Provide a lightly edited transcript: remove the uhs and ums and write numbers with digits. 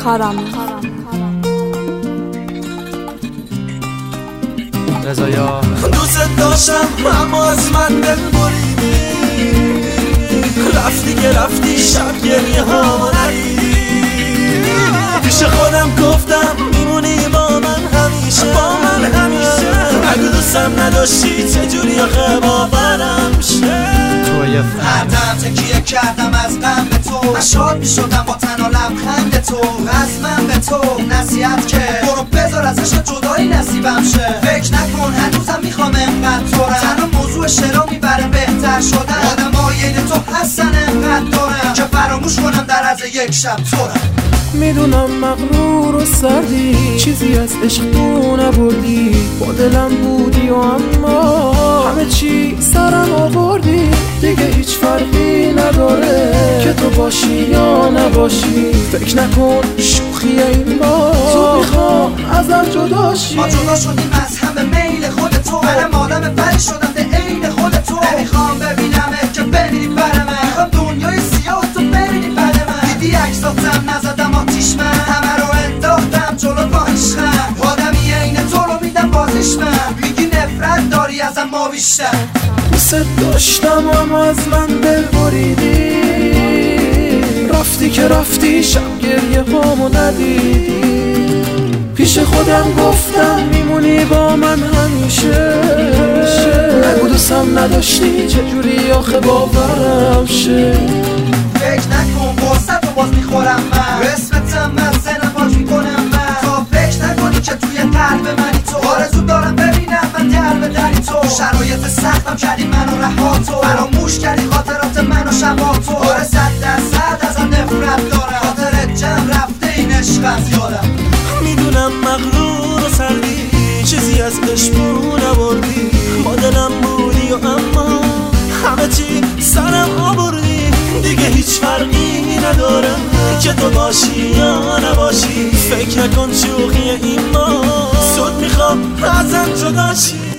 کارامه رضایا دوست داشتم اما از من دل بریدی، رفتی که رفتی شب گریه ها ندیدی. پیش خودم گفتم میمونی با من همیشه، اگه دوستم نداشتی چجوری آخه باورم شه. هر دم تکیه کردم از غم به تو، من شاد میشدم با تنها لبخند تو. از من به تو نصیحت که برو بذار از عشق جدایی نصیبم شه. فکر نکن هنوزم میخوام انقدر تورم، تنها موضوع شعرها میبره بهتر شدن. آدمای این تو هستن انقدر دارم که فراموش کنم در از یک شب تورم. میدونم مغرور و سردی، چیزی از عشق تو نبردی. با دلم بودی و اما همه چی سرم آوردی. دیگه هیچ فرقی نداره که تو باشی یا نباشی. فکر نکن شوخی این با تو میخوام ازم جداشی. ما جدا شدیم از هم به میل خود تو، منم آدم بری شدم به عین خود تو. نمیخوام ببینمت که بمیری برمه، میخوام دنیای سیاه تو ببینی برمه. دیدی عکساتم نزدم آتیش، من همه رو انداختم جلو با عشقم. آدمی عین تو رو میدم بازیش، من میگی نفرت داری ازم ما بیشتر. دوست داشتم اما از من دل بریدی، رفتی که رفتی شب گریه هامو ندیدی. پیش خودم گفتم میمونی با من همیشه، نگو دوستم نداشتی چجوری آخه باورم شه. فکر نکن فرصت رو باز میخورم من، اسمتم من سنم پاک میکنم من. تا فکر نکنی که توی قلب منی تو، آرزو دارم ببینم من در به دری تو. شرایط سختم کردی منو رها تو، فراموش کردی خاطرات منو شبا تو. آره 100% ازم نفرت دارم، خاطرت جمع رفته این عشقم زیادم. میدونم مغرور و سردی، چیزی از عشقو نبردی. با دلم بودی و اما همه چی سرم آوردی. دیگه هیچ فرقی ندارم که تو باشی یا نباشی. فکر نکن شوخی این ما زود میخوام ازم جداشی.